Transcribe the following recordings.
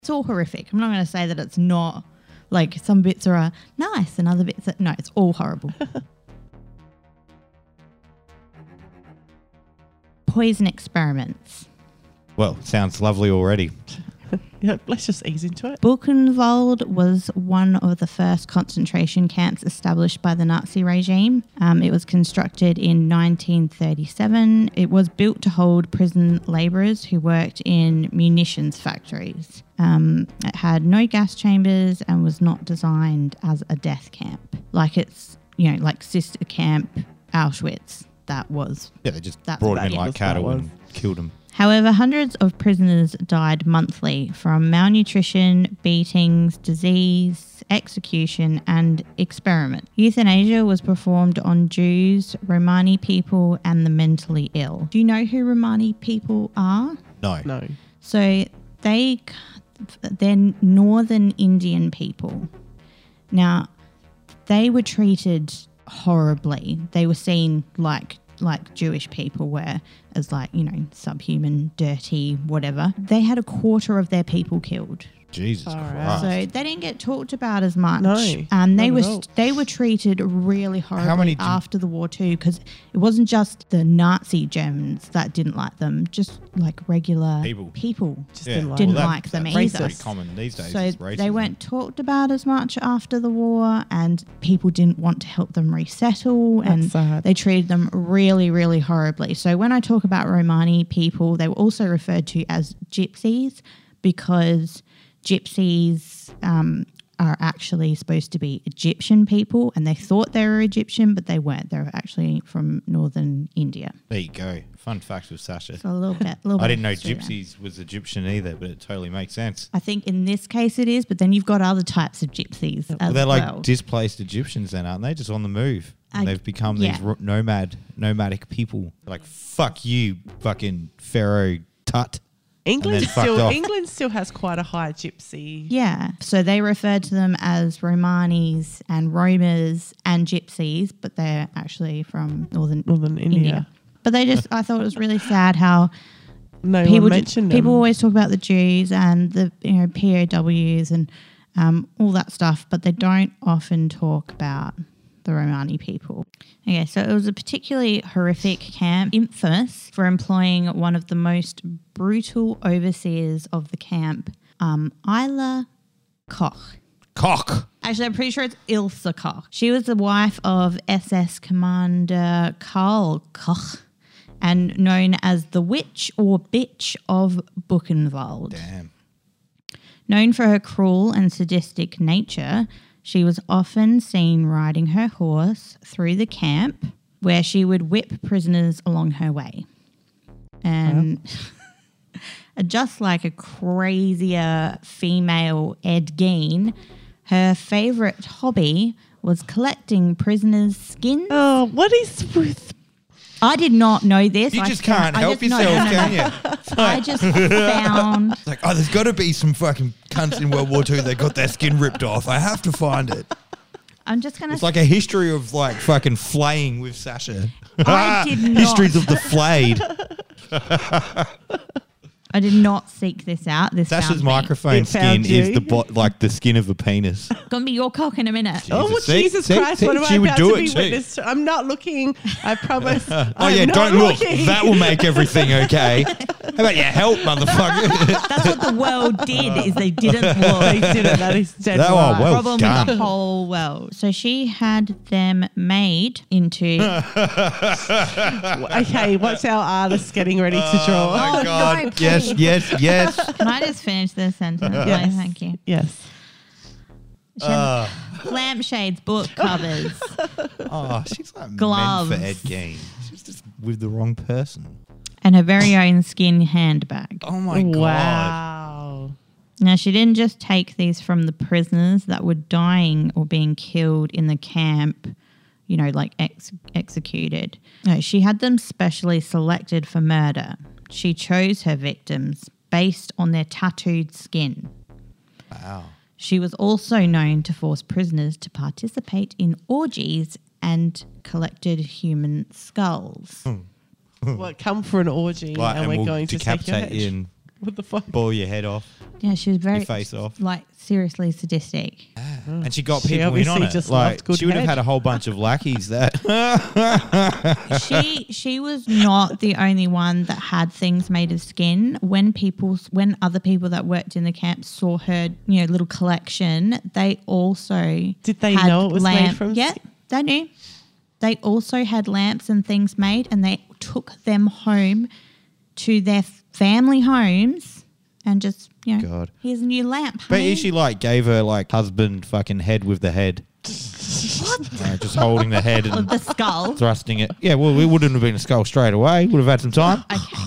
It's all horrific. I'm not going to say that it's not, like some bits are nice and other bits no, it's all horrible. Poison experiments. Well, sounds lovely already. Yeah, let's just ease into it. Buchenwald was one of the first concentration camps established by the Nazi regime. It was constructed in 1937. It was built to hold prison labourers who worked in munitions factories. It had no gas chambers and was not designed as a death camp. Like it's, like sister camp Auschwitz. That was... Yeah, they just brought them in like cattle and killed them. However, hundreds of prisoners died monthly from malnutrition, beatings, disease, execution, and experiment. Euthanasia was performed on Jews, Romani people, and the mentally ill. Do you know who Romani people are? No. So they're northern Indian people. Now, they were treated horribly. They were seen like Jewish people were, as subhuman, dirty, whatever. They had a quarter of their people killed. Jesus Christ. Right. So they didn't get talked about as much. No, they were treated really horribly after the war too, because it wasn't just the Nazi Germans that didn't like them, just like regular people just didn't like them either. That's pretty common these days. So they weren't talked about as much after the war, and people didn't want to help them resettle, and they treated them really, really horribly. So when I talk about Romani people, they were also referred to as gypsies, because gypsies are actually supposed to be Egyptian people, and they thought they were Egyptian, but they weren't. They were actually from northern India. There you go. Fun fact with Sasha. So a little bit. I didn't know gypsies was Egyptian either, but it totally makes sense. I think in this case it is, but then you've got other types of gypsies as well. They're like displaced Egyptians then, aren't they? Just on the move. And they've become these nomadic people. They're like, fuck you, fucking Pharaoh tut. England still has quite a high gypsy. Yeah. So they refer to them as Romanis and Romas and gypsies, but they're actually from northern India. But I thought it was really sad how people always talk about the Jews and the POWs and all that stuff, but they don't often talk about the Romani people. Okay, so it was a particularly horrific camp, infamous for employing one of the most brutal overseers of the camp, Isla Koch. Actually, I'm pretty sure it's Ilse Koch. She was the wife of SS Commander Karl Koch and known as the Witch or Bitch of Buchenwald. Damn. Known for her cruel and sadistic nature, she was often seen riding her horse through the camp, where she would whip prisoners along her way. And just like a crazier female Ed Gein, her favourite hobby was collecting prisoners' skins. Oh, what is with... I did not know this. You just can't help yourself, can you? I just found... It's like, there's got to be some fucking cunts in World War II that got their skin ripped off. I have to find it. I'm just going to... It's like a history of like fucking flaying with Sasha. I did not... Histories of the flayed. I did not seek this out. Sasha's microphone skin is the skin of a penis. Gonna be your cock in a minute. Jesus Christ! What am I about to be witness to? I'm not looking. I promise. Don't look. That will make everything okay. How about you help, motherfucker? That's what the world did. Is they didn't look. They didn't. That is dead right. Well problem done. with the whole world. So she had them made into. Okay, what's our artist getting ready to draw? Oh my God! No, yes. Can I just finish this sentence? Yes. No, thank you. Yes. Lampshades, book covers. She's like gloves. meant for Ed Gein. She's just with the wrong person. And her very own skin handbag. Oh my God. Wow. Now, she didn't just take these from the prisoners that were dying or being killed in the camp, like executed. No, she had them specially selected for murder. She chose her victims based on their tattooed skin. Wow. She was also known to force prisoners to participate in orgies and collected human skulls. What, come for an orgy and we're we'll going to take your decapitate head? you and What the fuck? Ball your head off. Yeah, she was very Your face off. like seriously sadistic. And she got people in on it. just Like loved good she would have head. had a whole bunch of lackeys that. She was not the only one that had things made of skin. When other people that worked in the camp saw her, little collection, they also Did they had know it was made from Yeah, skin? they knew. They also had lamps and things made, and they took them home to their family homes and just, God. here's a new lamp. But honey. she like gave her like husband fucking head with the head. What? Just holding the head Of and the skull. thrusting it. Yeah, well, it wouldn't have been a skull straight away. Would have had some time. Okay.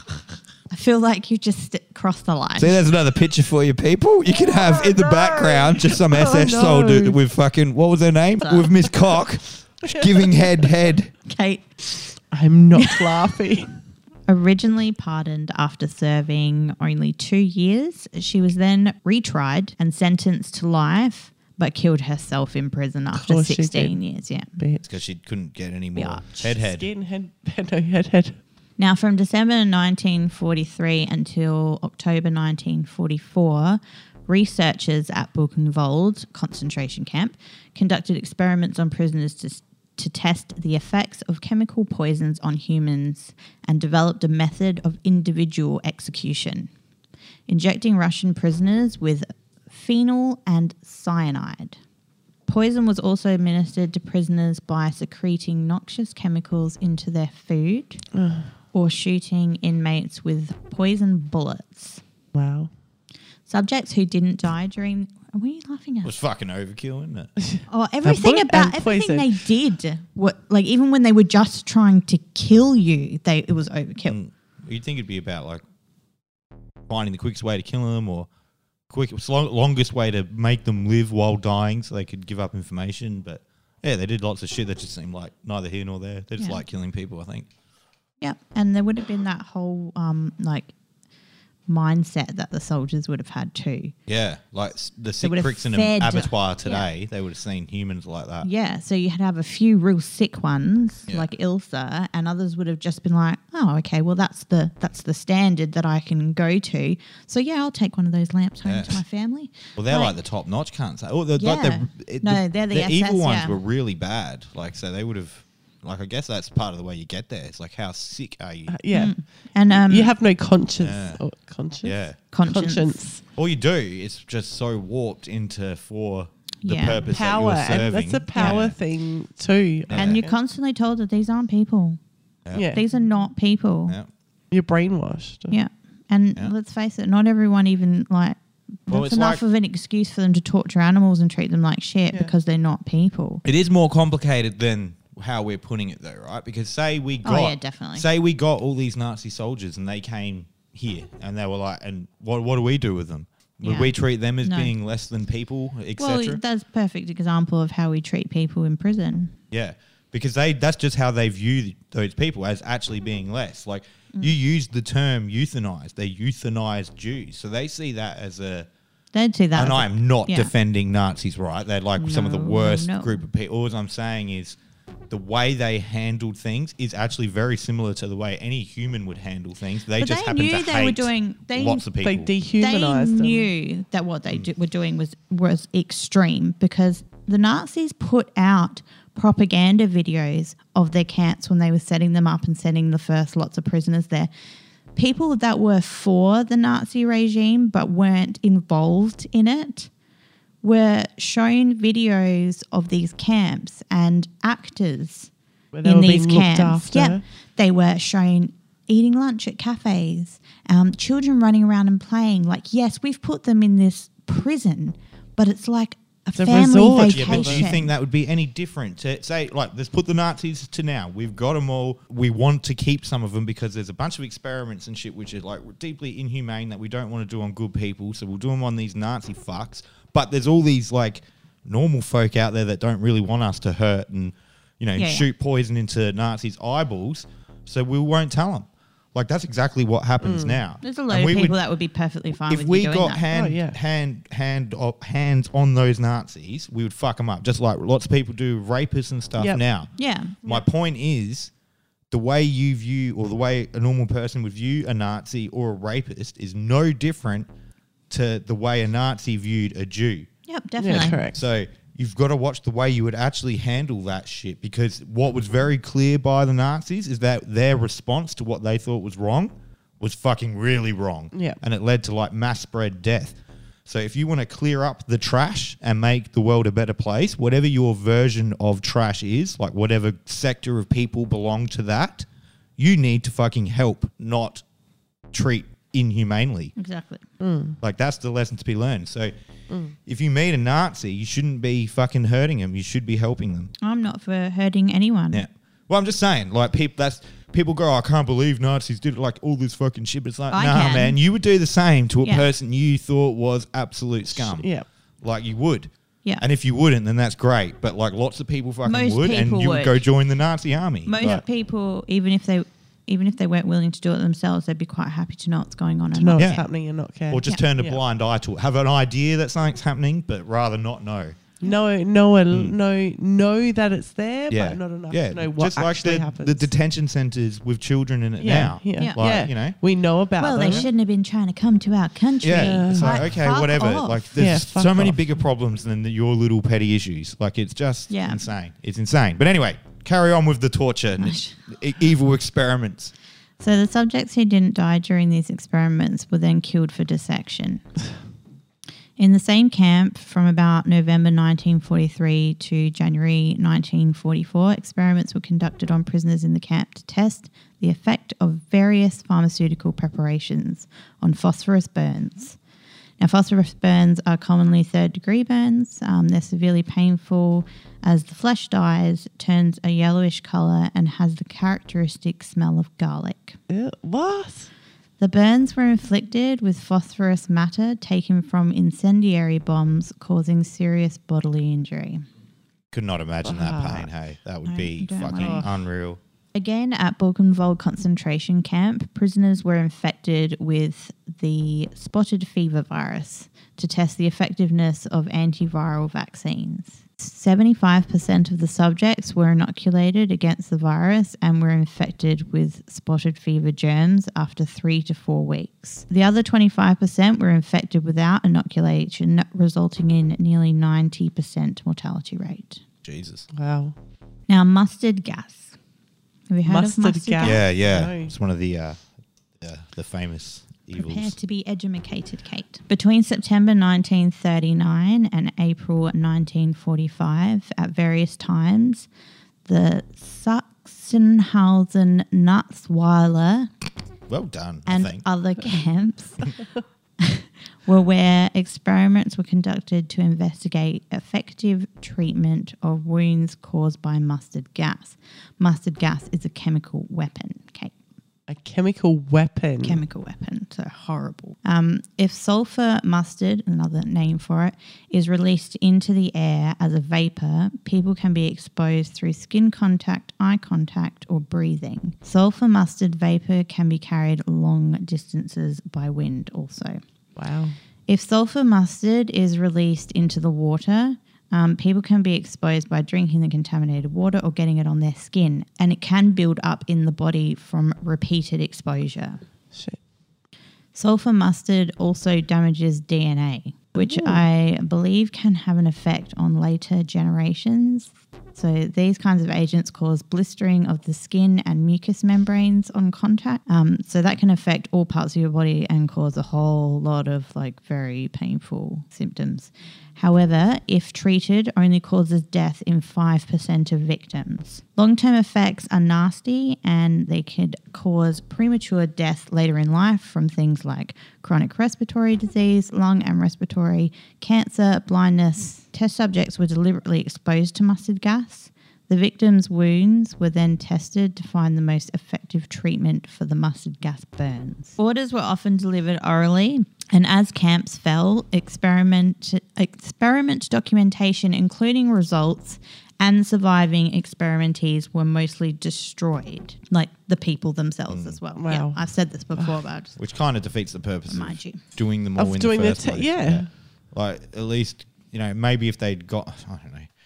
I feel like you just crossed the line. See, there's another picture for you people. You could have in the background just some SS no. soldier with fucking, what was her name? With Miss Cock giving head. Kate. I'm not laughing. Originally pardoned after serving only 2 years, she was then retried and sentenced to life, but killed herself in prison after 16 years. Yeah. It's because she couldn't get any more head. Skin, head. Now, from December 1943 until October 1944, researchers at Buchenwald concentration camp conducted experiments on prisoners to test the effects of chemical poisons on humans and developed a method of individual execution, injecting Russian prisoners with phenol and cyanide. Poison was also administered to prisoners by secreting noxious chemicals into their food or shooting inmates with poison bullets. Wow. Subjects who didn't die during... What are you laughing at? It was fucking overkill, isn't it? Oh, everything they did, even when they were just trying to kill you, it was overkill. You'd think it'd be about like finding the quickest way to kill them or longest way to make them live while dying so they could give up information. But yeah, they did lots of shit that just seemed like neither here nor there. They just like killing people, I think. Yeah, and there would have been that whole mindset that the soldiers would have had too. Yeah, like the sick pricks in an abattoir today, they would have seen humans like that. Yeah, so you had to have a few real sick ones like Ilsa, and others would have just been like, oh, okay, well that's the standard that I can go to. So yeah, I'll take one of those lamps home to my family. Well, they're like the top notch cunts. Oh, they're the SS, evil ones were really bad. Like, so they would have. Like, I guess that's part of the way you get there. It's like, how sick are you? Yeah. And you have no conscience. Yeah. Conscience? Yeah. Conscience. All you do is just so warped for the purpose power, that you're serving. and that's a power thing too. Yeah. And you're constantly told that these aren't people. Yeah. These are not people. Yeah. You're brainwashed. Yeah. And let's face it, not everyone even that's enough of an excuse for them to torture animals and treat them like shit because they're not people. It is more complicated than how we're putting it though, right? Because say we got all these Nazi soldiers and they came here and they were like, and what do we do with them? Would we treat them as being less than people, etc.? Well, that's a perfect example of how we treat people in prison. Yeah, because that's just how they view those people, as actually being less. Like, you used the term euthanize. They euthanize Jews. So they see that as a... They'd see that. And I am not defending Nazis, right? They're like some of the worst group of people. All I'm saying is the way they handled things is actually very similar to the way any human would handle things. They just happen to hate lots of people. They dehumanized them. They knew that what they were doing was extreme, because the Nazis put out propaganda videos of their camps when they were setting them up and sending the first lots of prisoners there. People that were for the Nazi regime but weren't involved in it were shown videos of these camps and actors in these camps. Yeah, they were shown eating lunch at cafes, children running around and playing. Like, yes, we've put them in this prison, but it's like a family resort. vacation. Yeah, but do you think that would be any different to say, like, let's put the Nazis to now. We've got them all. We want to keep some of them because there's a bunch of experiments and shit which is like deeply inhumane that we don't want to do on good people. So we'll do them on these Nazi fucks. But there's all these like normal folk out there that don't really want us to hurt and, shoot poison into Nazis' eyeballs. So we won't tell them. Like, that's exactly what happens now. There's a lot of people that would be perfectly fine with if you we doing got that. hands on those Nazis, we would fuck them up, just like lots of people do rapists and stuff now. Yeah. My point is, the way you view, or the way a normal person would view a Nazi or a rapist is no different to the way a Nazi viewed a Jew. Yep, definitely. Yeah, correct. So you've got to watch the way you would actually handle that shit, because what was very clear by the Nazis is that their response to what they thought was wrong was fucking really wrong. Yeah. And it led to like mass spread death. So if you want to clear up the trash and make the world a better place, whatever your version of trash is, like whatever sector of people belong to that, you need to fucking help, not treat inhumanely. Exactly. Like that's the lesson to be learned. So if you meet a Nazi, you shouldn't be fucking hurting them. You should be helping them. I'm not for hurting anyone. Yeah. Well, I'm just saying, like people go, I can't believe Nazis did like all this fucking shit. But it's like, nah, man, you would do the same to a person you thought was absolute scum. Yeah. Like you would. Yeah. And if you wouldn't, then that's great. But like lots of people fucking Most would, people and you would go join the Nazi army. Most people, even if they weren't willing to do it themselves, they'd be quite happy to know what's going on. To know what's happening and not care. Or just turn a blind eye to it. Have an idea that something's happening, but rather not know. Know that it's there, but not enough to know what just actually happens. The detention centres with children in it now. Yeah. Like, you know. We know about them. Well, they shouldn't have been trying to come to our country. Yeah. It's like, okay, whatever. Off. Like, there's so many off. bigger problems than your little petty issues. Like, it's just Yeah. insane. It's insane. But anyway, carry on with the torture and evil experiments. So the subjects who didn't die during these experiments were then killed for dissection. In the same camp, from about November 1943 to January 1944, experiments were conducted on prisoners in the camp to test the effect of various pharmaceutical preparations on phosphorus burns. Now, phosphorus burns are commonly third-degree burns. They're severely painful as the flesh dies, turns a yellowish colour, and has the characteristic smell of garlic. What? The burns were inflicted with phosphorus matter taken from incendiary bombs, causing serious bodily injury. Could not imagine that pain, hey. That would be fucking unreal. Again, at Buchenwald concentration camp, prisoners were infected with the spotted fever virus to test the effectiveness of antiviral vaccines. 75% of the subjects were inoculated against the virus and were infected with spotted fever germs after 3 to 4 weeks. The other 25% were infected without inoculation, resulting in nearly 90% mortality rate. Jesus. Wow. Now, mustard gas. Have you heard of mustard gas? Yeah. No. It's one of the famous evils. Prepare to be edumacated, Kate. Between September 1939 and April 1945, at various times, the Sachsenhausen, Nutzweiler, well done, and I think. other camps were where experiments were conducted to investigate effective treatment of wounds caused by mustard gas. Mustard gas is a chemical weapon, Kate. A chemical weapon. Chemical weapon, so horrible. If sulfur mustard, another name for it, is released into the air as a vapor, people can be exposed through skin contact, eye contact, or breathing. Sulfur mustard vapor can be carried long distances by wind also. Wow. If sulfur mustard is released into the water, people can be exposed by drinking the contaminated water or getting it on their skin, and it can build up in the body from repeated exposure. Shit. Sulfur mustard also damages DNA, which I believe can have an effect on later generations. So these kinds of agents cause blistering of the skin and mucous membranes on contact. So that can affect all parts of your body and cause a whole lot of like very painful symptoms. However, if treated, only causes death in 5% of victims. Long-term effects are nasty and they could cause premature death later in life from things like chronic respiratory disease, lung and respiratory, cancer, blindness. Test subjects were deliberately exposed to mustard gas. The victims' wounds were then tested to find the most effective treatment for the mustard gas burns. Orders were often delivered orally, and as camps fell, experiment documentation, including results and surviving experimentees, were mostly destroyed, like the people themselves as well. Wow. Yeah, I've said this before, but Which kind of defeats the purpose remind you. Doing them all Of in doing the the first place. yeah. Like, at least, maybe if they'd got, I don't know,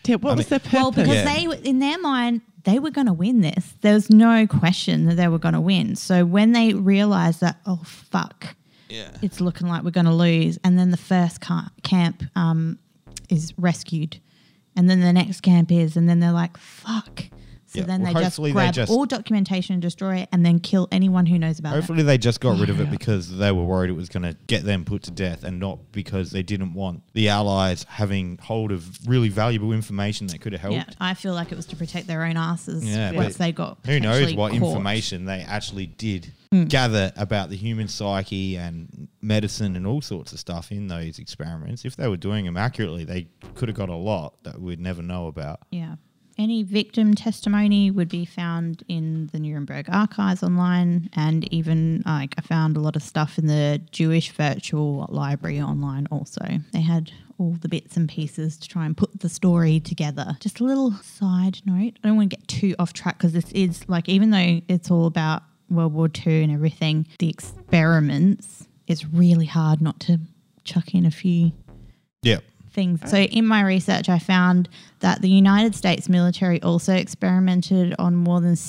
Yeah, what was their purpose? Well, because they, in their mind, they were going to win this. There was no question that they were going to win. So when they realised that, oh, fuck, it's looking like we're going to lose, and then the first camp is rescued, and then the next camp is, and then they're like, fuck. So then they just grab all documentation and destroy it and then kill anyone who knows about it. Hopefully they just got rid of it because they were worried it was going to get them put to death, and not because they didn't want the Allies having hold of really valuable information that could have helped. Yeah, I feel like it was to protect their own asses once they got who knows what information they actually did gather about the human psyche and medicine and all sorts of stuff in those experiments. If they were doing them accurately, they could have got a lot that we'd never know about. Yeah. Any victim testimony would be found in the Nuremberg archives online, and even I found a lot of stuff in the Jewish virtual library online also. They had all the bits and pieces to try and put the story together. Just a little side note, I don't want to get too off track because this is even though it's all about World War II and everything, the experiments, it's really hard not to chuck in a few things. So in my research, I found that the United States military also experimented on more than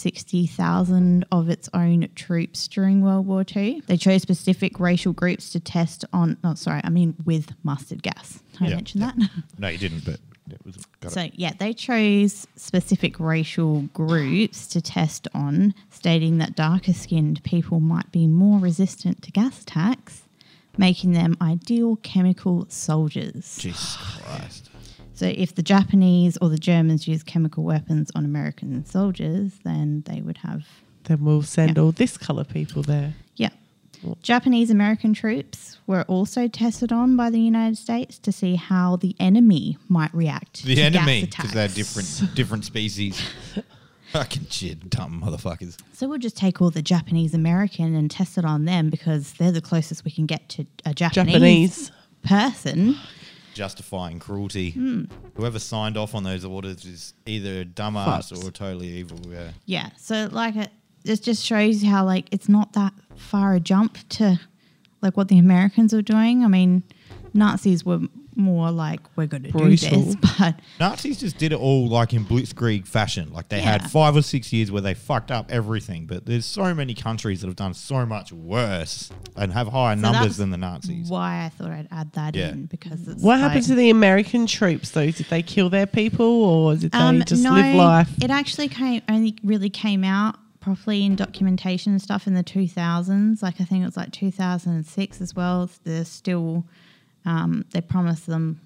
60,000 of its own troops during World War II. They chose specific racial groups to test on, with mustard gas. Did I mention that? No, you didn't, but it was. They chose specific racial groups to test on, stating that darker skinned people might be more resistant to gas attacks, making them ideal chemical soldiers. Jesus Christ. So if the Japanese or the Germans use chemical weapons on American soldiers, then they would have... Then we'll send all this colour people there. Yeah. Japanese American troops were also tested on by the United States to see how the enemy might react to gas attacks. Because they're different species. Fucking shit, dumb motherfuckers. So we'll just take all the Japanese American and test it on them because they're the closest we can get to a Japanese person. Justifying cruelty. Whoever signed off on those orders is either a dumbass or totally evil. Yeah. So it just shows how it's not that far a jump to what the Americans are doing. I mean, Nazis were more we're going to do this, but Nazis just did it all in blitzkrieg fashion. They had 5 or 6 years where they fucked up everything, but there's so many countries that have done so much worse and have higher numbers than the Nazis. Why I thought I'd add that in, because it's what happened to the American troops though? Did they kill their people, or did they just live life? It actually only really came out properly in documentation and stuff in the 2000s. I think it was 2006 as well. There's still they promised them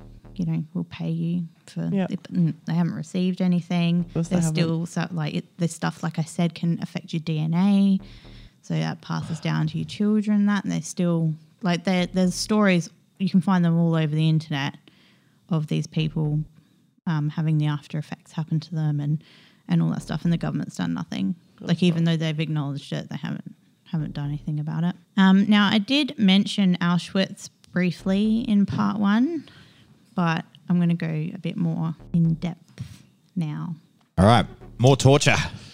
we'll pay you for it, but they haven't received anything. There's still this stuff, like I said, can affect your DNA, so that passes down to your children. And they still there's stories, you can find them all over the internet, of these people having the after effects happen to them and all that stuff, and the government's done nothing. Even though they've acknowledged it, they haven't done anything about it. Now I did mention Auschwitz briefly in part 1, but I'm going to go a bit more in depth now. All right, more torture.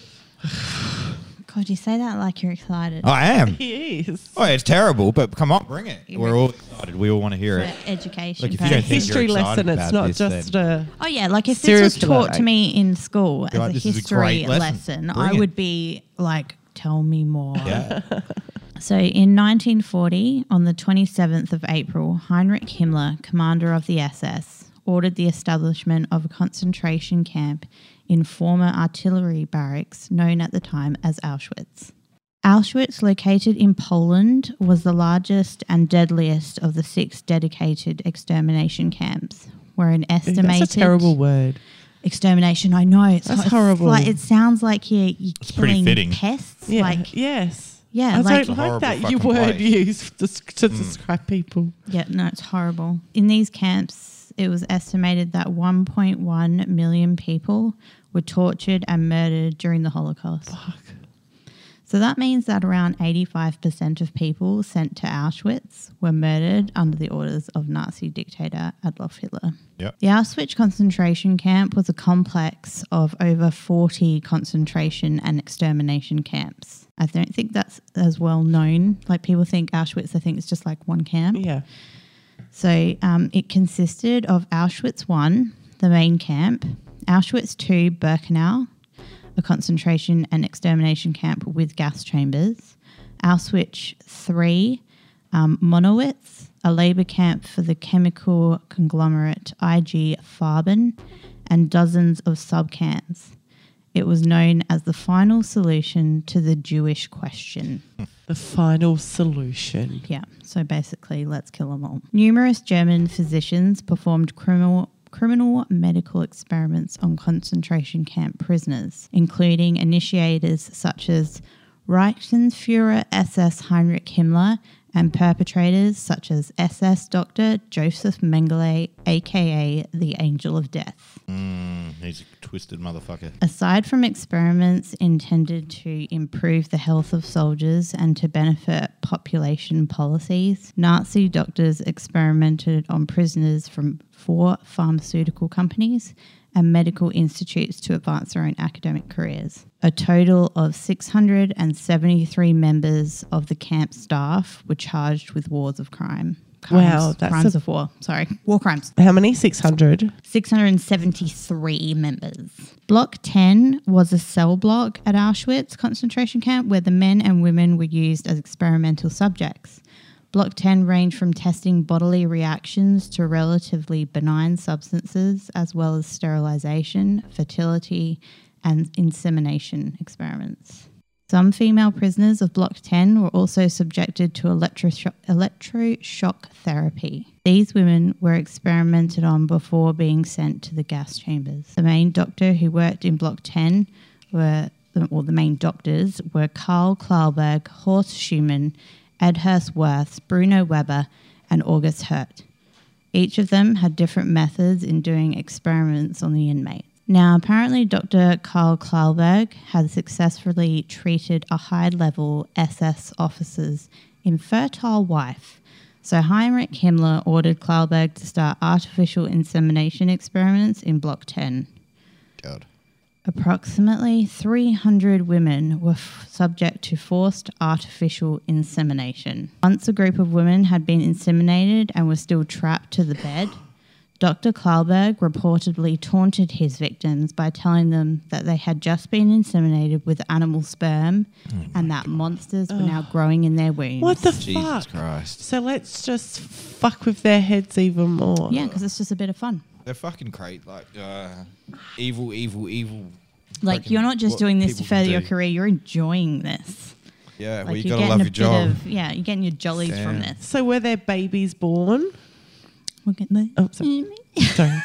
God, you say that like you're excited. I am. He is. Oh, it's terrible, but come on, bring it. We're all excited. We all want to hear it. Education. If you don't think history lesson, it's not just a... Oh, yeah, if this was taught to me in school as a history lesson, I would be tell me more. Yeah. So in 1940, on the 27th of April, Heinrich Himmler, commander of the SS, ordered the establishment of a concentration camp in former artillery barracks known at the time as Auschwitz. Auschwitz, located in Poland, was the largest and deadliest of the 6 dedicated extermination camps, where an estimated... That's a terrible word. Extermination, I know. That's horrible. It sounds like you're killing pests. Yeah. Yes. Yeah, I don't like that you word used to describe people. Yeah, no, it's horrible. In these camps, it was estimated that 1.1 million people were tortured and murdered during the Holocaust. Fuck. So that means that around 85% of people sent to Auschwitz were murdered under the orders of Nazi dictator Adolf Hitler. Yep. The Auschwitz concentration camp was a complex of over 40 concentration and extermination camps. I don't think that's as well known. People think Auschwitz, they think it's just one camp. Yeah. So it consisted of Auschwitz I, the main camp, Auschwitz II Birkenau, a concentration and extermination camp with gas chambers, Auschwitz III Monowitz, a labour camp for the chemical conglomerate IG Farben, and dozens of subcamps. It was known as the final solution to the Jewish question. The final solution. Yeah, so basically, let's kill them all. Numerous German physicians performed criminal medical experiments on concentration camp prisoners, including initiators such as Reichsführer SS Heinrich Himmler and perpetrators such as SS Dr. Joseph Mengele, aka the Angel of Death. He's a twisted motherfucker. Aside from experiments intended to improve the health of soldiers and to benefit population policies, Nazi doctors experimented on prisoners from 4 pharmaceutical companies and medical institutes to advance their own academic careers. A total of 673 members of the camp staff were charged with wars of crime. Wow, that's crimes of war. Sorry, war crimes. How many? 600? 673 members. Block 10 was a cell block at Auschwitz concentration camp where the men and women were used as experimental subjects. Block 10 ranged from testing bodily reactions to relatively benign substances, as well as sterilisation, fertility, and insemination experiments. Some female prisoners of Block 10 were also subjected to electroshock therapy. These women were experimented on before being sent to the gas chambers. The main doctor who worked in Block 10 the main doctors were Karl Klauberg, Horst Schumann, Edhurst Wirths, Bruno Weber, and August Hirt. Each of them had different methods in doing experiments on the inmates. Now, apparently Dr. Karl Klauberg had successfully treated a high-level SS officer's infertile wife, so Heinrich Himmler ordered Klauberg to start artificial insemination experiments in Block 10. God. Approximately 300 women were subject to forced artificial insemination. Once a group of women had been inseminated and were still trapped to the bed, Dr. Klauberg reportedly taunted his victims by telling them that they had just been inseminated with animal sperm and that monsters were now growing in their wombs. What the Jesus fuck? Christ. So let's just fuck with their heads even more. Yeah, because it's just a bit of fun. They're fucking great. Like, evil. Like, you're not just doing this to further your career, you're enjoying this. Yeah, like, well, you gotta love your job. You're getting your jollies from this. So were there babies born? Look at the Sorry.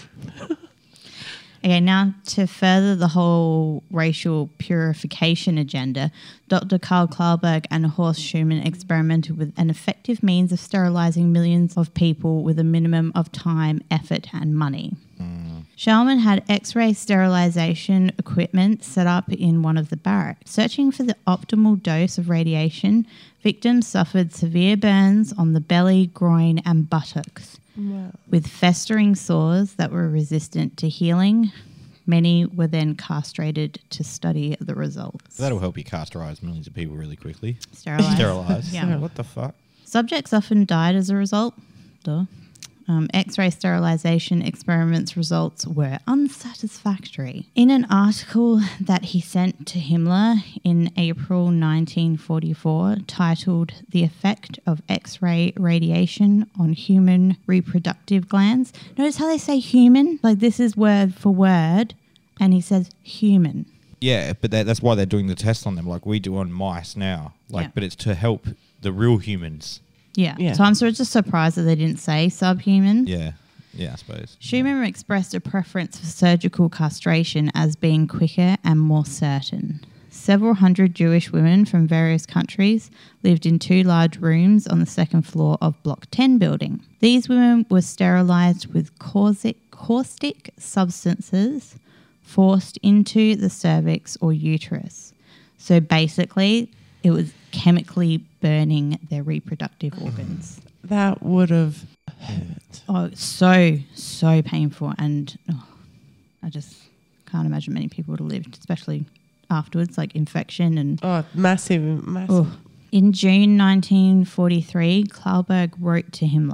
Okay, now to further the whole racial purification agenda, Dr. Karl Klauberg and Horst Schumann experimented with an effective means of sterilising millions of people with a minimum of time, effort and money. Schaumann had X-ray sterilisation equipment set up in one of the barracks. Searching for the optimal dose of radiation, victims suffered severe burns on the belly, groin and buttocks. Wow. With festering sores that were resistant to healing. Many were then castrated to study the results. That'll help you castrate millions of people really quickly. Sterilise. Yeah. What the fuck? Subjects often died as a result. Duh. X-ray sterilisation experiments results were unsatisfactory. In an article that he sent to Himmler in April 1944 titled The Effect of X-ray Radiation on Human Reproductive Glands. Notice how they say human? Like this is word for word and he says human. Yeah, but that's why they're doing the test on them like we do on mice now. But it's to help the real humans. Yeah. So I'm sort of just surprised that they didn't say subhuman. Yeah, I suppose. Schumann expressed a preference for surgical castration as being quicker and more certain. Several hundred Jewish women from various countries lived in 2 large rooms on the second floor of Block 10 building. These women were sterilised with caustic substances forced into the cervix or uterus. So basically, it was chemically burning their reproductive organs. That would have hurt. Oh, so painful. And I just can't imagine many people would have lived, especially afterwards, like infection and... Oh, massive. Oh. In June 1943, Klauberg wrote to Himmler,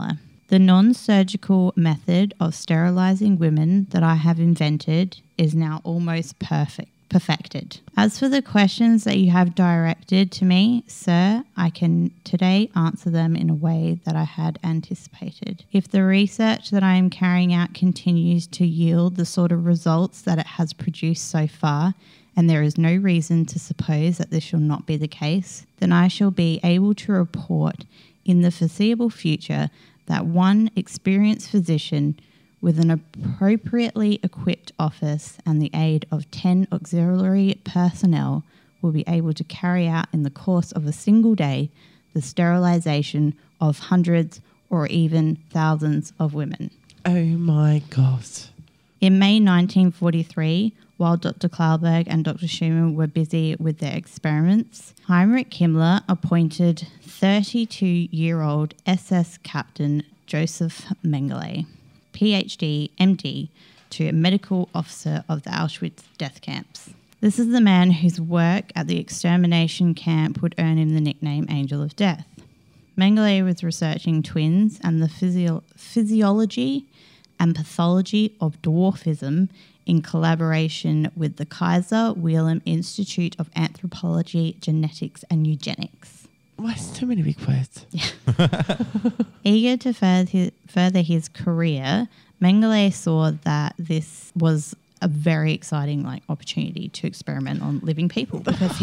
The non-surgical method of sterilizing women that I have invented is now almost perfected. As for the questions that you have directed to me, sir, I can today answer them in a way that I had anticipated. If the research that I am carrying out continues to yield the sort of results that it has produced so far, and there is no reason to suppose that this shall not be the case, then I shall be able to report in the foreseeable future that one experienced physician with an appropriately equipped office and the aid of 10 auxiliary personnel will be able to carry out in the course of a single day the sterilization of hundreds or even thousands of women. Oh my God. In May 1943, while Dr. Klauberg and Dr. Schumann were busy with their experiments, Heinrich Himmler appointed 32-year-old SS Captain Joseph Mengele, PhD, MD, to medical officer of the Auschwitz death camps. This is the man whose work at the extermination camp would earn him the nickname Angel of Death. Mengele was researching twins and the physiology and pathology of dwarfism in collaboration with the Kaiser Wilhelm Institute of Anthropology, Genetics and Eugenics. Why so many big words? Yeah. Eager to further his career, Mengele saw that this was a very exciting opportunity to experiment on living people because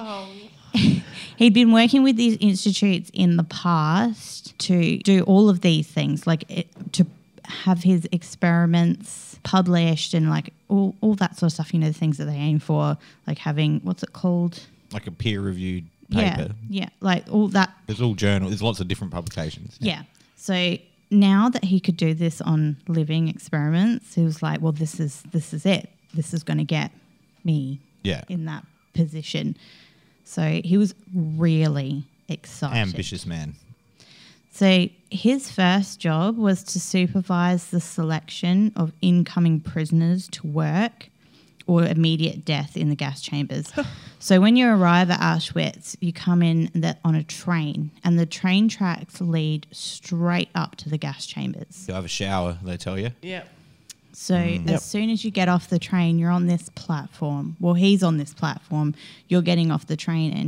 he'd been working with these institutes in the past to do all of these things, to have his experiments published and all that sort of stuff, the things that they aim for, having, what's it called? Like a peer-reviewed paper. Yeah, all that. There's all journals. There's lots of different publications. Yeah. So now that he could do this on living experiments, he was like, well, this is it. This is going to get me in that position. So he was really excited. Ambitious man. So his first job was to supervise the selection of incoming prisoners to work or immediate death in the gas chambers. So when you arrive at Auschwitz, you come in on a train, and the train tracks lead straight up to the gas chambers. You'll have a shower, they tell you. Yeah. So as soon as you get off the train, you're on this platform. Well, he's on this platform. You're getting off the train, and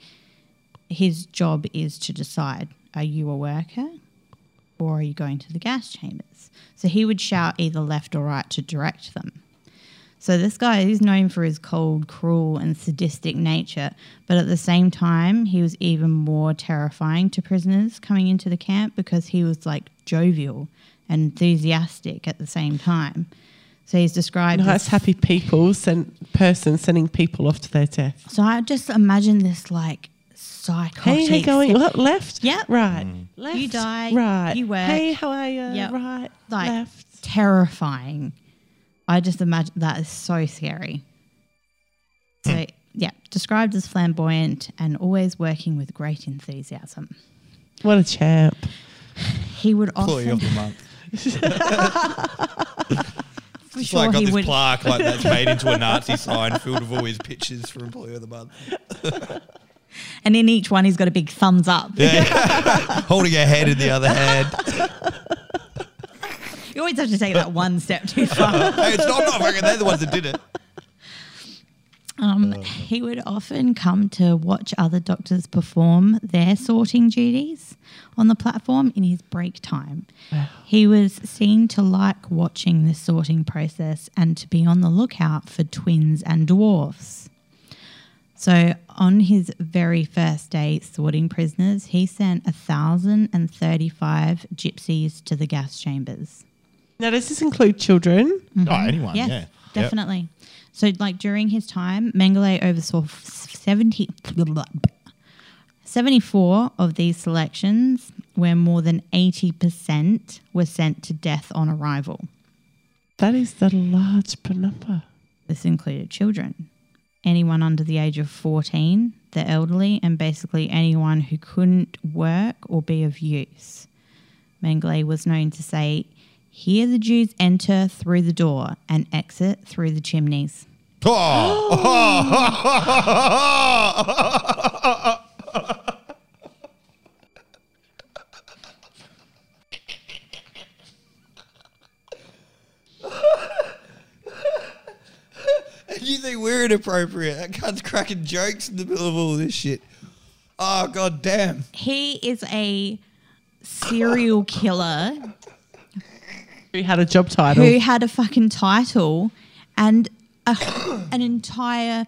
his job is to decide, are you a worker or are you going to the gas chambers? So he would shout either left or right to direct them. So this guy is known for his cold, cruel and sadistic nature, but at the same time, he was even more terrifying to prisoners coming into the camp because he was jovial and enthusiastic at the same time. So he's described as happy person sending people off to their death. So I just imagine this psychotic. Hey, going left? Yep. Right. Left. You die. Right. You work. Hey, how are you? Yep. Right. Left. Terrifying. I just imagine that is so scary. So, described as flamboyant and always working with great enthusiasm. What a champ. He would Employee often... of the month. It's got this plaque that's made into a Nazi sign filled with all his pictures for Employee of the Month. And in each one, he's got a big thumbs up. Yeah. Holding a head in the other hand. You always have to take that one step too far. Hey, I'm not fucking, they're the ones that did it. He would often come to watch other doctors perform their sorting duties on the platform in his break time. Wow. He was seen to like watching this sorting process and to be on the lookout for twins and dwarfs. So on his very first day sorting prisoners, he sent 1,035 gypsies to the gas chambers. Now, does this include children? Mm-hmm. Oh, anyone, yes, yeah. Definitely. Yep. So, during his time, Mengele oversaw 74 of these selections, where more than 80% were sent to death on arrival. That is the large number. This included children, anyone under the age of 14, the elderly, and basically anyone who couldn't work or be of use. Mengele was known to say, "Here the Jews enter through the door and exit through the chimneys." You think we're inappropriate? That cunt's cracking jokes in the middle of all this shit. Oh, god damn. He is a serial killer who had a job title. Who had a fucking title and an entire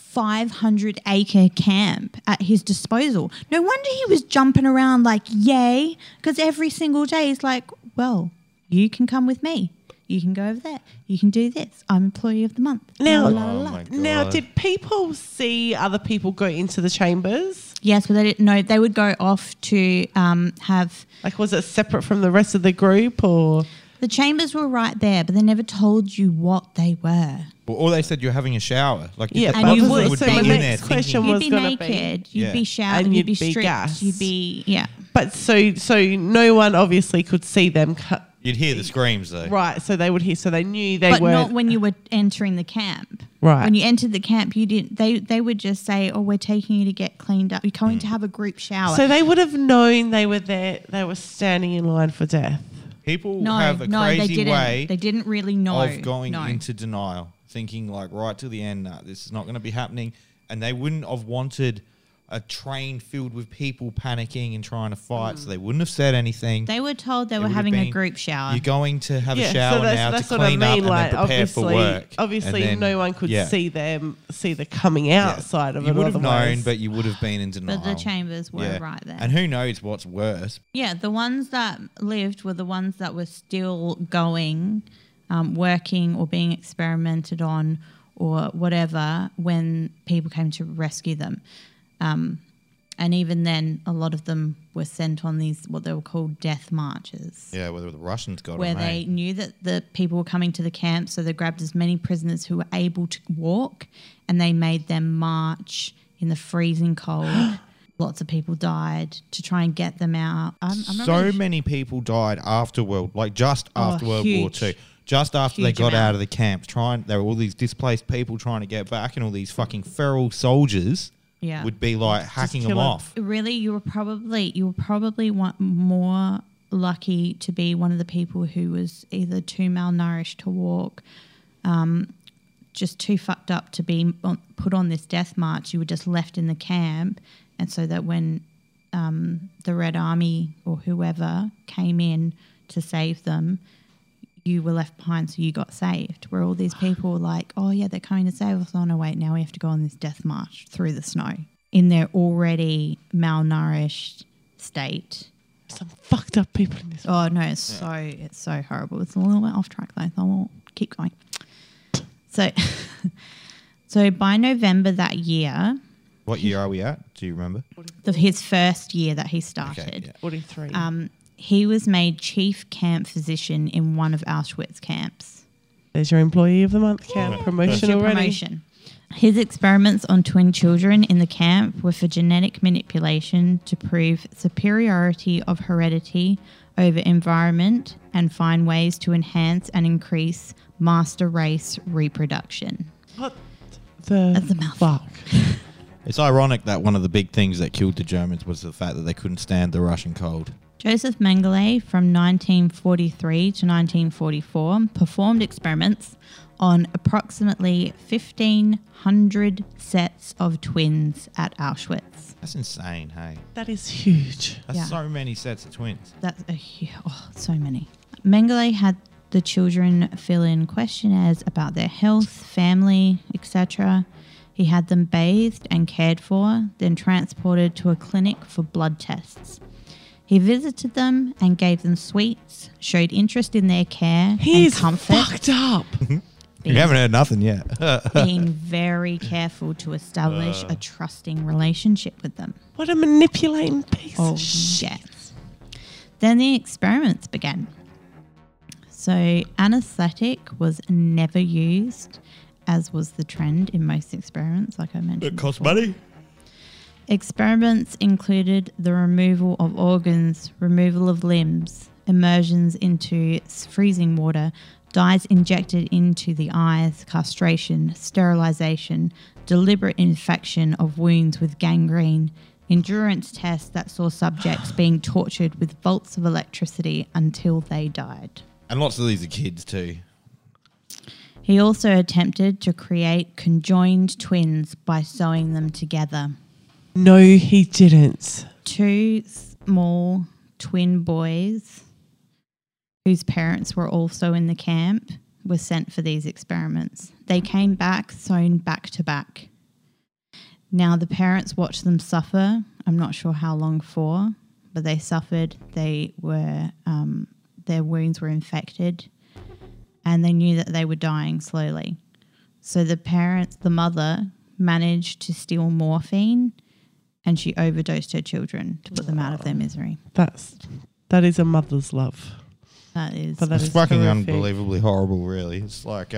500-acre camp at his disposal. No wonder he was jumping around like, yay, because every single day he's like, well, you can come with me. You can go over there. You can do this. I'm employee of the month. Now, now, did people see other people go into the chambers? Yes, but they didn't know. They would go off to have... Like, was it separate from the rest of the group or... The chambers were right there, but they never told you what they were. Well, all they said, you're having a shower. Like, yeah, and you would. So my next question was going to be... You'd be naked, you'd be showered, and you'd be stripped, gassed. You'd be... Yeah. But so no one obviously could see them... You'd hear the screams though. Right, so they would hear, so they knew they were... But not when you were entering the camp. Right. When you entered the camp, you didn't... They would just say, oh, we're taking you to get cleaned up. You're going to have a group shower. So they would have known they were there, they were standing in line for death. People have a crazy way... They didn't really know. ...of going into denial, thinking like right to the end, this is not going to be happening. And they wouldn't have wanted... a train filled with people panicking and trying to fight, so they wouldn't have said anything. They were told they were having a group shower. You're going to have a shower now to clean up and then prepare for work. Obviously, then, no one could see the coming out side of it. You would have known, but you would have been in denial. But the chambers were right there. And who knows what's worse. Yeah, the ones that lived were the ones that were still going, working or being experimented on or whatever when people came to rescue them. And even then, a lot of them were sent on these, what they were called death marches. Yeah, where the Russians got where they knew that the people were coming to the camp, so they grabbed as many prisoners who were able to walk and they made them march in the freezing cold. Lots of people died to try and get them out. So many people died after World War II. Just after they got out of the camp. There were all these displaced people trying to get back and all these fucking feral soldiers... Yeah. would be like hacking them off. Really, you were probably more lucky to be one of the people who was either too malnourished to walk, just too fucked up to be put on this death march. You were just left in the camp, and so that when the Red Army or whoever came in to save them, you were left behind, so you got saved. Where all these people were like, oh yeah, they're coming to save us. Oh no, wait, now we have to go on this death march through the snow in their already malnourished state. Some fucked up people in this. Oh no, it's so horrible. It's a little bit off track though, so we'll keep going. So by November that year. What year are we at? Do you remember? His first year that he started. Okay, yeah. 43. He was made chief camp physician in one of Auschwitz camps. There's your employee of the month camp promotion already. Promotion. His experiments on twin children in the camp were for genetic manipulation to prove superiority of heredity over environment and find ways to enhance and increase master race reproduction. What the fuck? It's ironic that one of the big things that killed the Germans was the fact that they couldn't stand the Russian cold. Joseph Mengele, from 1943 to 1944, performed experiments on approximately 1,500 sets of twins at Auschwitz. That's insane, hey? That is huge. That's so many sets of twins. That's so many. Mengele had the children fill in questionnaires about their health, family, etc. He had them bathed and cared for, then transported to a clinic for blood tests. He visited them and gave them sweets, showed interest in their care and comfort. He's fucked up. You haven't heard nothing yet. Being very careful to establish a trusting relationship with them. What a manipulating piece of shit. Yes. Then the experiments began. So anaesthetic was never used, as was the trend in most experiments, like I mentioned. It costs money. Experiments included the removal of organs, removal of limbs, immersions into freezing water, dyes injected into the eyes, castration, sterilisation, deliberate infection of wounds with gangrene, endurance tests that saw subjects being tortured with bolts of electricity until they died. And lots of these are kids too. He also attempted to create conjoined twins by sewing them together. No, he didn't. 2 small twin boys whose parents were also in the camp were sent for these experiments. They came back sewn back to back. Now the parents watched them suffer. I'm not sure how long for, but they suffered. They were their wounds were infected, and they knew that they were dying slowly. So the mother, managed to steal morphine, and she overdosed her children to put them out of their misery. That is a mother's love. That is. But that is fucking horrific. Unbelievably horrible, really. It's like,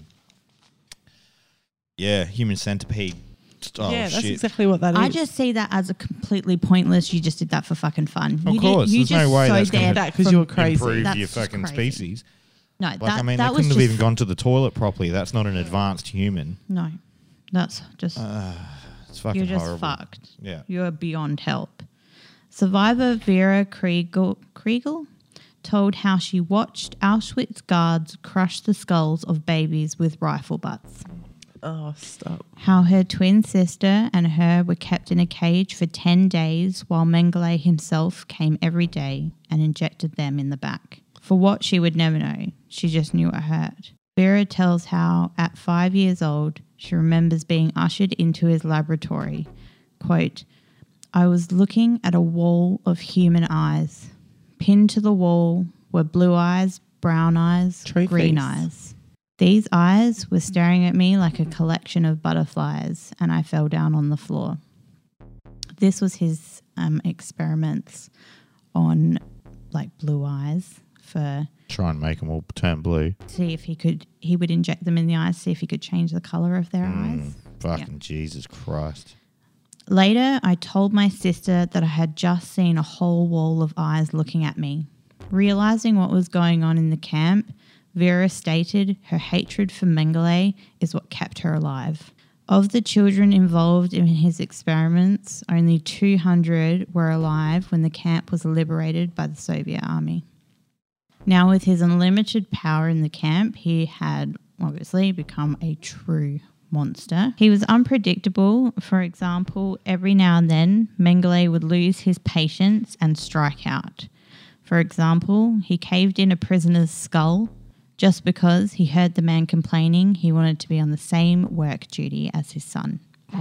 human centipede style shit. That's exactly what that is. I just see that as a completely pointless, you just did that for fucking fun. Of course. There's no way that's going to because you're crazy. Improve your fucking species. No, they couldn't have even gone to the toilet properly. That's not an advanced human. No, that's just... it's fucking you're just horrible. Fucked. Yeah. You're beyond help. Survivor Vera Kriegel told how she watched Auschwitz guards crush the skulls of babies with rifle butts. Oh, stop. How her twin sister and her were kept in a cage for 10 days while Mengele himself came every day and injected them in the back. For what, she would never know. She just knew it hurt. Vera tells how at 5 years old, she remembers being ushered into his laboratory. Quote, "I was looking at a wall of human eyes. Pinned to the wall were blue eyes, brown eyes, green eyes. These eyes were staring at me like a collection of butterflies, and I fell down on the floor." This was his experiments on like blue eyes for... Try and make them all turn blue. See if he would inject them in the eyes, see if he could change the colour of their eyes. Fucking Jesus Christ. Later, I told my sister that I had just seen a whole wall of eyes looking at me. Realising what was going on in the camp, Vera stated her hatred for Mengele is what kept her alive. Of the children involved in his experiments, only 200 were alive when the camp was liberated by the Soviet army. Now, with his unlimited power in the camp, he had obviously become a true monster. He was unpredictable. For example, every now and then, Mengele would lose his patience and strike out. For example, he caved in a prisoner's skull just because he heard the man complaining he wanted to be on the same work duty as his son.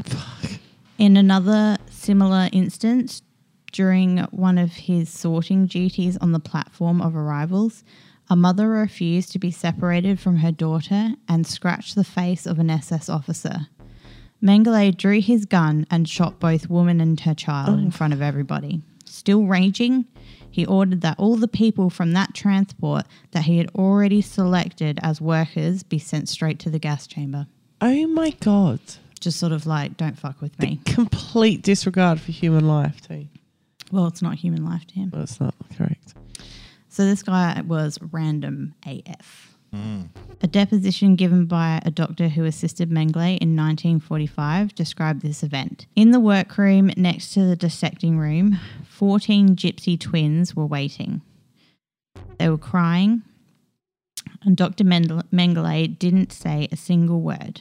In another similar instance, during one of his sorting duties on the platform of arrivals, a mother refused to be separated from her daughter and scratched the face of an SS officer. Mengele drew his gun and shot both woman and her child in front of everybody. Still raging, he ordered that all the people from that transport that he had already selected as workers be sent straight to the gas chamber. Oh my God. Just sort of like, don't fuck with me. The complete disregard for human life too. Well, it's not human life to him. Well, it's not correct. So this guy was random AF. A deposition given by a doctor who assisted Mengele in 1945 described this event. In the workroom next to the dissecting room, 14 gypsy twins were waiting. They were crying, and Dr. Mengele didn't say a single word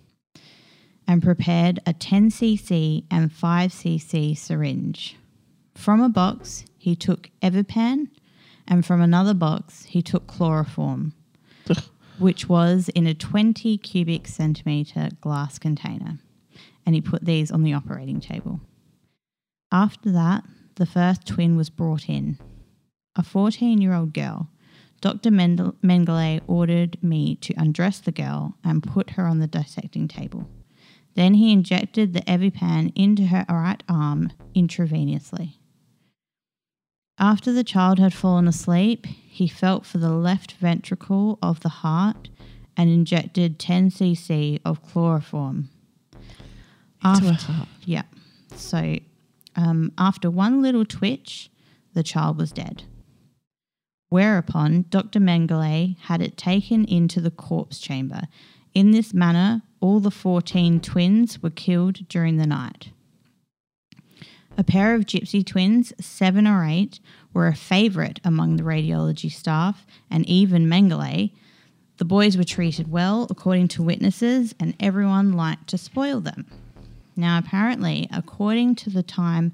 and prepared a 10cc and 5cc syringe. From a box, he took Evipan, and from another box, he took chloroform, which was in a 20 cubic centimetre glass container, and he put these on the operating table. After that, the first twin was brought in. A 14-year-old girl. Dr. Mengele ordered me to undress the girl and put her on the dissecting table. Then he injected the Evipan into her right arm intravenously. After the child had fallen asleep, he felt for the left ventricle of the heart and injected 10 cc of chloroform. Into her heart? Yeah. So after one little twitch, the child was dead. Whereupon Dr. Mengele had it taken into the corpse chamber. In this manner, all the 14 twins were killed during the night. A pair of gypsy twins, 7 or 8, were a favourite among the radiology staff and even Mengele. The boys were treated well, according to witnesses, and everyone liked to spoil them. Now, apparently, according to the time,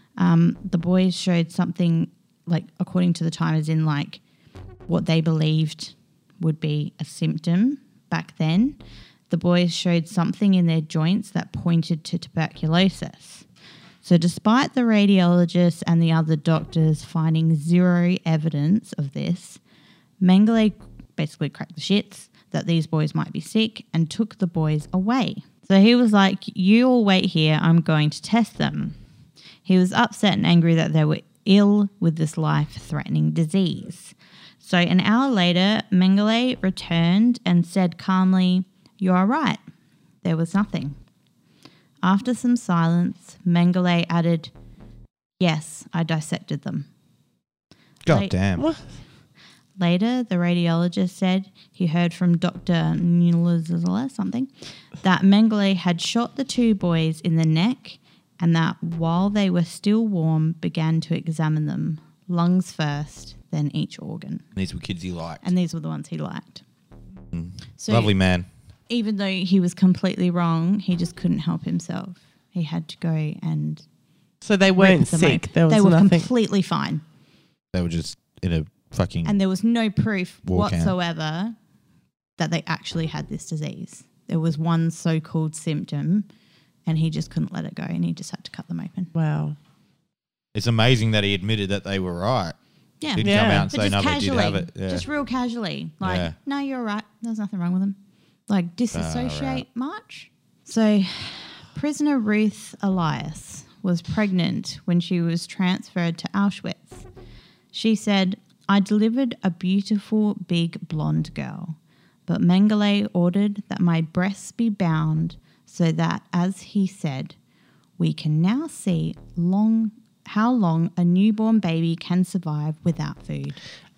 the boys showed something, like, according to the time, as in, like, what they believed would be a symptom back then. The boys showed something in their joints that pointed to tuberculosis. So despite the radiologists and the other doctors finding zero evidence of this, Mengele basically cracked the shits that these boys might be sick and took the boys away. So he was like, you all wait here, I'm going to test them. He was upset and angry that they were ill with this life-threatening disease. So an hour later, Mengele returned and said calmly, "You are right. There was nothing." After some silence, Mengele added, "Yes, I dissected them." God damn. What? Later, the radiologist said he heard from Dr. Nulazala something that Mengele had shot the two boys in the neck and that while they were still warm, began to examine them, lungs first, then each organ. These were kids he liked. And these were the ones he liked. So lovely man. Even though he was completely wrong, he just couldn't help himself. He had to go and... So they weren't sick? They were completely fine. They were just in a fucking... And there was no proof whatsoever that they actually had this disease. There was one so-called symptom and he just couldn't let it go and he just had to cut them open. Wow. It's amazing that he admitted that they were right. Yeah. Didn't come out and say, no, they did have it. Yeah. Just real casually. Like, no, you're right. There's nothing wrong with them. Like, disassociate much. So, prisoner Ruth Elias was pregnant when she was transferred to Auschwitz. She said, "I delivered a beautiful, big blonde girl, but Mengele ordered that my breasts be bound so that, as he said, we can now see how long a newborn baby can survive without food."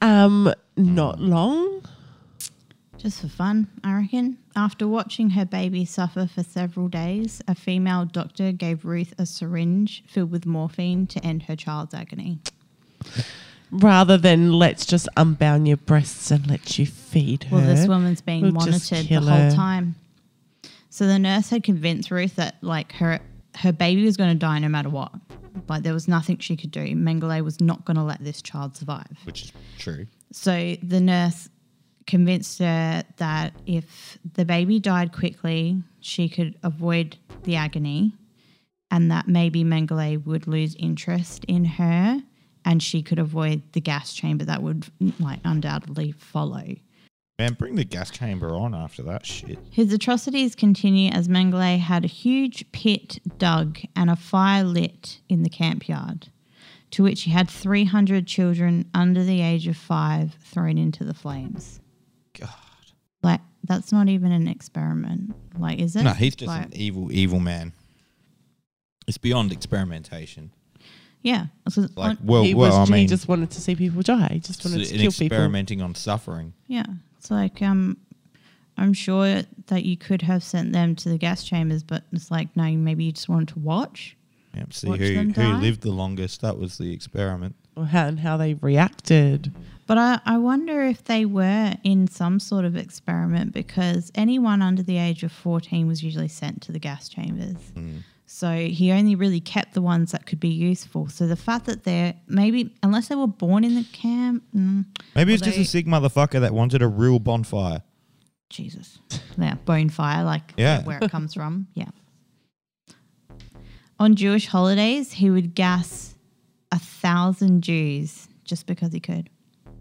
Not long. Just for fun, I reckon. After watching her baby suffer for several days, a female doctor gave Ruth a syringe filled with morphine to end her child's agony. Rather than let's just unbound your breasts and let you feed her. Well, this woman's being monitored the whole time. So the nurse had convinced Ruth that like her baby was going to die no matter what. Like there was nothing she could do. Mengele was not going to let this child survive. Which is true. So the nurse convinced her that if the baby died quickly, she could avoid the agony and that maybe Mengele would lose interest in her and she could avoid the gas chamber that would like undoubtedly follow. Man, bring the gas chamber on after that shit. His atrocities continue as Mengele had a huge pit dug and a fire lit in the camp yard, to which he had 300 children under the age of 5 thrown into the flames. God. Like, that's not even an experiment. Like, is it? No, he's just an evil, evil man. It's beyond experimentation. Yeah. Like, he just wanted to see people die. He just wanted to kill people. Experimenting on suffering. Yeah. It's like, I'm sure that you could have sent them to the gas chambers, but it's like, no, maybe you just wanted to watch. Yeah, see who lived the longest. That was the experiment. Or how they reacted. But I wonder if they were in some sort of experiment because anyone under the age of 14 was usually sent to the gas chambers. Mm. So he only really kept the ones that could be useful. So the fact that they're maybe, unless they were born in the camp. Maybe it's just a sick motherfucker that wanted a real bonfire. Jesus. Yeah, bonfire, like where it comes from. Yeah. On Jewish holidays, he would gas 1,000 Jews just because he could.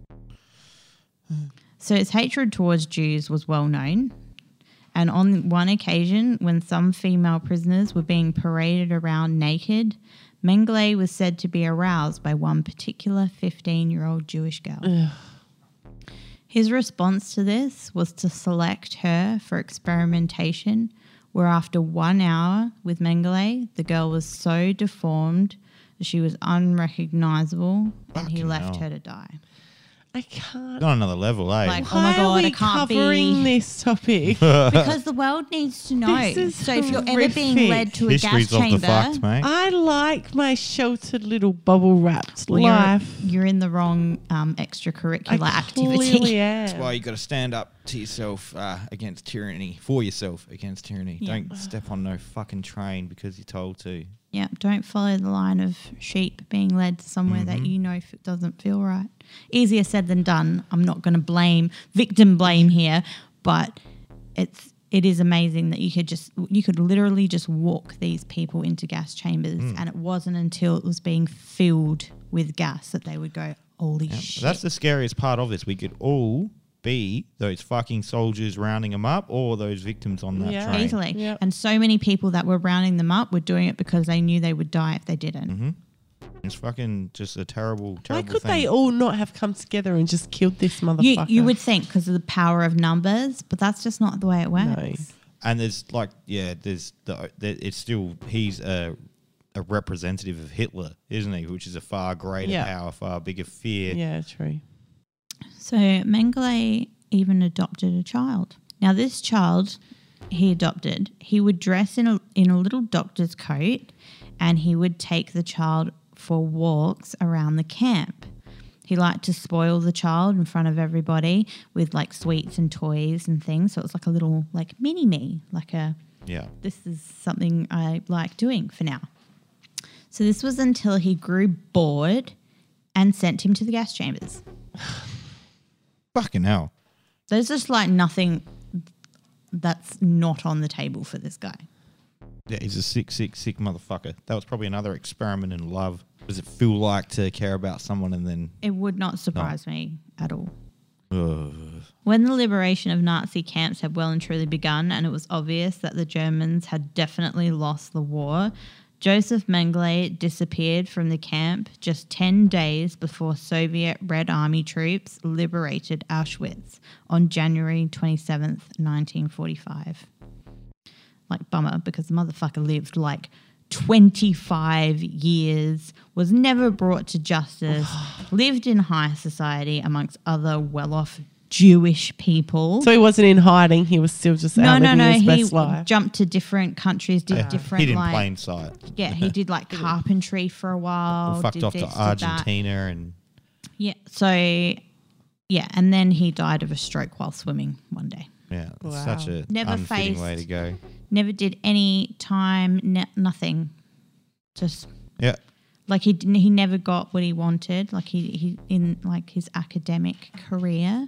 So his hatred towards Jews was well known. And on one occasion, when some female prisoners were being paraded around naked, Mengele was said to be aroused by one particular 15-year-old Jewish girl. Ugh. His response to this was to select her for experimentation, where after 1 hour with Mengele, the girl was so deformed that she was unrecognizable and he left her to die. I can't. On another level, eh? Like, oh my God, I can't covering this topic? Because the world needs to know. So if you're ever being led to a gas chamber, of the fucked, mate. I like my sheltered little bubble wrapped life. You're in the wrong extracurricular activity. That's why you got to stand up to yourself against tyranny, for yourself against tyranny. Yeah. Don't step on no fucking train because you're told to. Yeah, don't follow the line of sheep being led to somewhere that you know doesn't feel right. Easier said than done. I'm not going to victim blame here, but it is amazing that you could literally just walk these people into gas chambers, and it wasn't until it was being filled with gas that they would go, holy shit. That's the scariest part of this. We could all be those fucking soldiers rounding them up or those victims on that train. Easily. Yep. And so many people that were rounding them up were doing it because they knew they would die if they didn't. Mm-hmm. It's fucking just a terrible thing. Why could they all not have come together and just killed this motherfucker? You would think because of the power of numbers, but that's just not the way it works. No. And there's it's still, he's a representative of Hitler, isn't he? Which is a far greater power, far bigger fear. Yeah, true. So Mengele even adopted a child. Now this child he adopted, he would dress in a little doctor's coat, and he would take the child for walks around the camp. He liked to spoil the child in front of everybody with like sweets and toys and things. So it was like a little like mini me, this is something I like doing for now. So this was until he grew bored and sent him to the gas chambers. Fucking hell. There's just like nothing that's not on the table for this guy. Yeah, he's a sick motherfucker. That was probably another experiment in love. Does it feel like to care about someone and then... It would not surprise me at all. When the liberation of Nazi camps had well and truly begun and it was obvious that the Germans had definitely lost the war, Joseph Mengele disappeared from the camp just 10 days before Soviet Red Army troops liberated Auschwitz on January 27th, 1945. Like, bummer, because the motherfucker lived like 25 years, was never brought to justice, lived in high society amongst other well-off Jewish people. So he wasn't in hiding. He was still just out living his best life. He jumped to different countries, did different... Hid in plain sight. Yeah, he did like carpentry for a while. Fucked off to Argentina and... Yeah, so... Yeah, and then he died of a stroke while swimming one day. Yeah, it's such a unfitting way to go. Never did any time, nothing. Just... Yeah. Like he never got what he wanted, like he in like his academic career.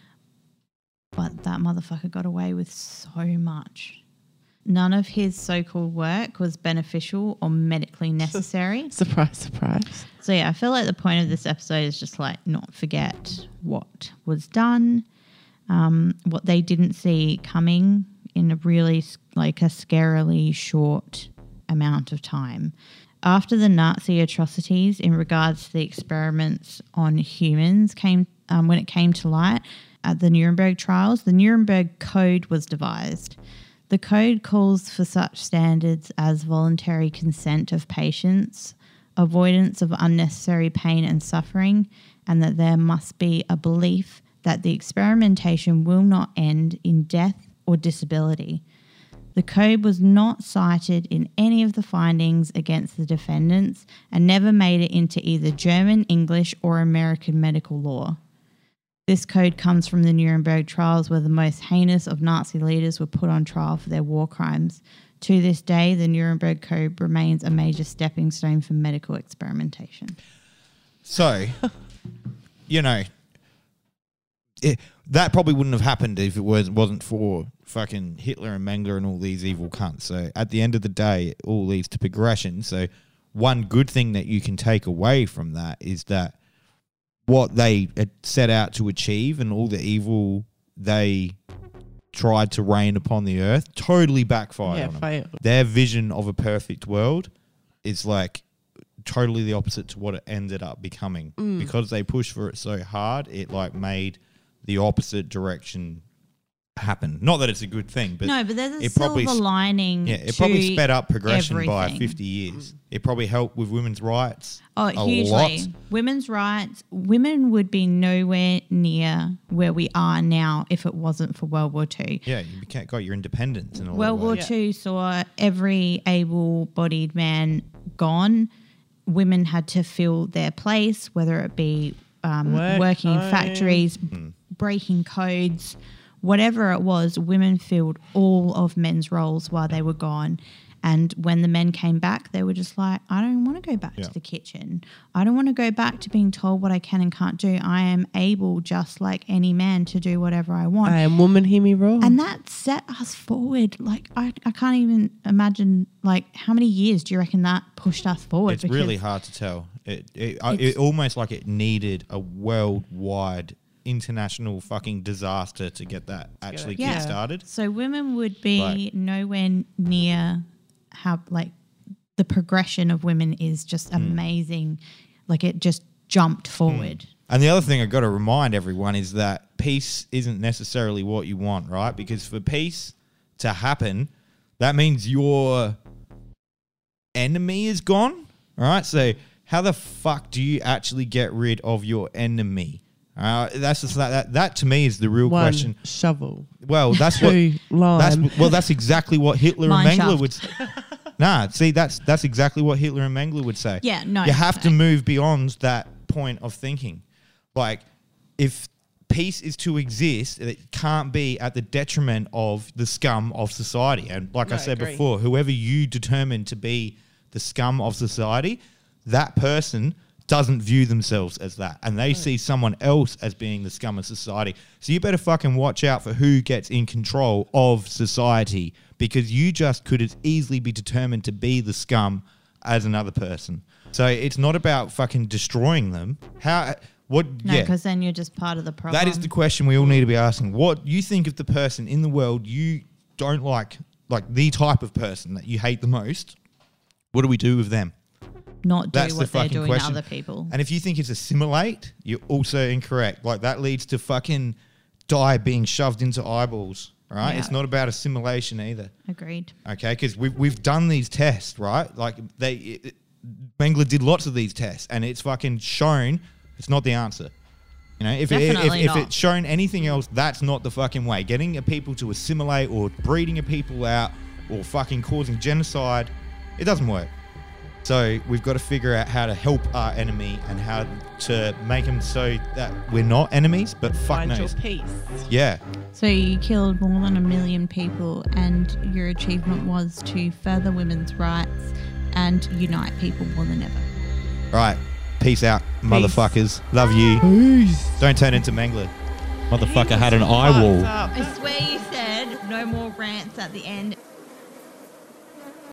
But that motherfucker got away with so much. None of his so-called work was beneficial or medically necessary. Surprise, surprise. So, yeah, I feel like the point of this episode is just, like, not forget what was done, what they didn't see coming in a really, like, a scarily short amount of time. After the Nazi atrocities in regards to the experiments on humans when it came to light, at the Nuremberg trials, the Nuremberg Code was devised. The code calls for such standards as voluntary consent of patients, avoidance of unnecessary pain and suffering, and that there must be a belief that the experimentation will not end in death or disability. The code was not cited in any of the findings against the defendants and never made it into either German, English, or American medical law. This code comes from the Nuremberg trials where the most heinous of Nazi leaders were put on trial for their war crimes. To this day, the Nuremberg Code remains a major stepping stone for medical experimentation. So, that probably wouldn't have happened if it wasn't for fucking Hitler and Mengele and all these evil cunts. So at the end of the day, it all leads to progression. So one good thing that you can take away from that is that what they set out to achieve and all the evil they tried to rain upon the earth totally backfired on them. Their vision of a perfect world is like totally the opposite to what it ended up becoming. Because they pushed for it so hard, it like made the opposite direction happen. Not that it's a good thing, but no, but there's a silver lining. Yeah, it probably sped up progression by 50 years. It probably helped with women's rights. Oh, hugely. Women's rights. Women would be nowhere near where we are now if it wasn't for World War II. Yeah, you got your independence and all World War II saw every able-bodied man gone. Women had to fill their place, whether it be working in factories, breaking codes, whatever it was. Women filled all of men's roles while they were gone. And when the men came back, they were just like, I don't want to go back to the kitchen. I don't want to go back to being told what I can and can't do. I am able, just like any man, to do whatever I want. I am woman, hear me roar. And that set us forward. Like, I can't even imagine, like, how many years do you reckon that pushed us forward? It's really hard to tell. It almost like it needed a worldwide international fucking disaster to get that actually kick-started. So women would be nowhere near how, like, the progression of women is just amazing. Like, it just jumped forward. And the other thing I've got to remind everyone is that peace isn't necessarily what you want, right? Because for peace to happen, that means your enemy is gone, all right? So how the fuck do you actually get rid of your enemy? That's just that to me is the real question. Shovel. Well, that's that's exactly what Hitler and Mengele would say. That's exactly what Hitler and Mengele would say. Yeah, no. You have to move beyond that point of thinking. Like, if peace is to exist, it can't be at the detriment of the scum of society. And like I said before, whoever you determine to be the scum of society, that person doesn't view themselves as that, and they see someone else as being the scum of society. So you better fucking watch out for who gets in control of society, because you just could as easily be determined to be the scum as another person. So it's not about fucking destroying them. Because then you're just part of the problem. That is the question we all need to be asking. What you think of the person in the world you don't like the type of person that you hate the most, what do we do with them? Not do what they're doing to other people. And if you think it's assimilate, you're also incorrect. Like, that leads to fucking dye being shoved into eyeballs, right? Yeah. It's not about assimilation either. Agreed. Okay, because we've done these tests, right? Like, Mengele did lots of these tests, and it's fucking shown it's not the answer. You know, if it's shown anything else, that's not the fucking way. Getting a people to assimilate or breeding a people out or fucking causing genocide, it doesn't work. So we've got to figure out how to help our enemy and how to make them so that we're not enemies, but fuck knows. Find your peace. Yeah. So you killed more than 1 million people, and your achievement was to further women's rights and unite people more than ever. Right. Peace out, motherfuckers. Love you. Peace. Don't turn into Mengele. Motherfucker had an eye wall. I swear you said no more rants at the end.